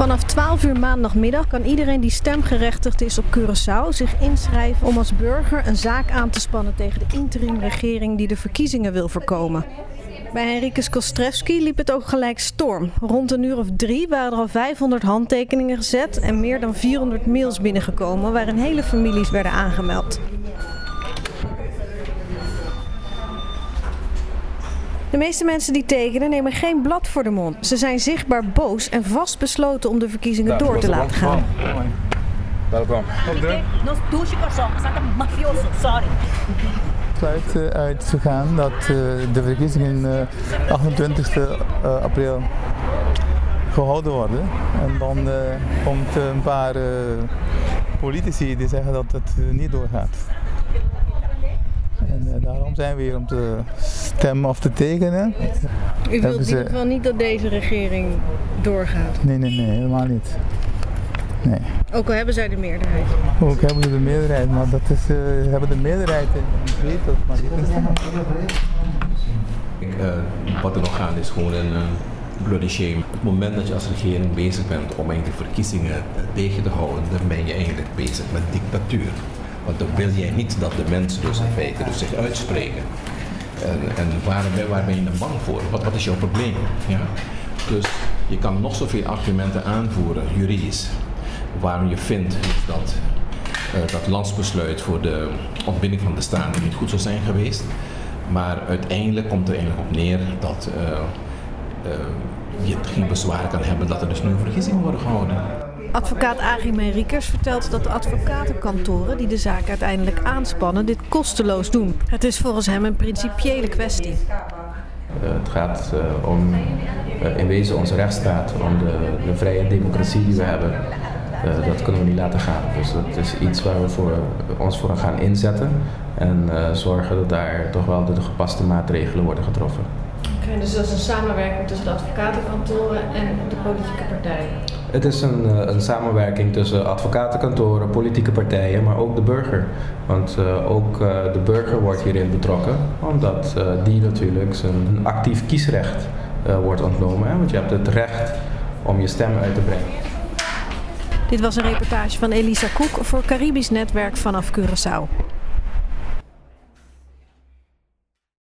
Vanaf 12 uur maandagmiddag kan iedereen die stemgerechtigd is op Curaçao zich inschrijven om als burger een zaak aan te spannen tegen de interimregering die de verkiezingen wil voorkomen. Bij Henriques Kostrevski liep het ook gelijk storm. Rond een uur of 3 waren er al 500 handtekeningen gezet en meer dan 400 mails binnengekomen waarin hele families werden aangemeld. De meeste mensen die tekenen nemen geen blad voor de mond. Ze zijn zichtbaar boos en vastbesloten om de verkiezingen door te laten gaan. Welkom. Het sluit uitgegaan dat de verkiezingen 28 april gehouden worden. En dan komt een paar politici die zeggen dat het niet doorgaat. En daarom zijn we hier om te stemmen of te tekenen. U wilt in ieder geval niet dat deze regering doorgaat? Nee, helemaal niet. Nee. Ook al hebben zij de meerderheid? Ook hebben ze de meerderheid, maar dat is, hebben de meerderheid in weet maar wat er nog gaat is gewoon een bloody shame. Op het moment dat je als regering bezig bent om eigenlijk de verkiezingen tegen te houden, dan ben je eigenlijk bezig met dictatuur. Want dan wil jij niet dat de mensen dus in feite zich uitspreken. En waar ben je dan bang voor? Wat is jouw probleem? Ja? Dus je kan nog zoveel argumenten aanvoeren, juridisch, waarom je vindt dat dat landsbesluit voor de ontbinding van de staten niet goed zou zijn geweest. Maar uiteindelijk komt er eigenlijk op neer dat je geen bezwaar kan hebben dat er dus nu verkiezingen worden gehouden. Advocaat Agim Henriques vertelt dat de advocatenkantoren die de zaak uiteindelijk aanspannen dit kosteloos doen. Het is volgens hem een principiële kwestie. Het gaat om in wezen onze rechtsstaat, om de vrije democratie die we hebben. Dat kunnen we niet laten gaan. Dus dat is iets waar we ons voor gaan inzetten en zorgen dat daar toch wel de gepaste maatregelen worden getroffen. Oké, dus dat is een samenwerking tussen de advocatenkantoren en de politieke partijen? Het is een samenwerking tussen advocatenkantoren, politieke partijen, maar ook de burger. Want ook de burger wordt hierin betrokken, omdat die natuurlijk zijn actief kiesrecht wordt ontnomen. Hè? Want je hebt het recht om je stem uit te brengen. Dit was een reportage van Elisa Koek voor Caribisch Netwerk vanaf Curaçao.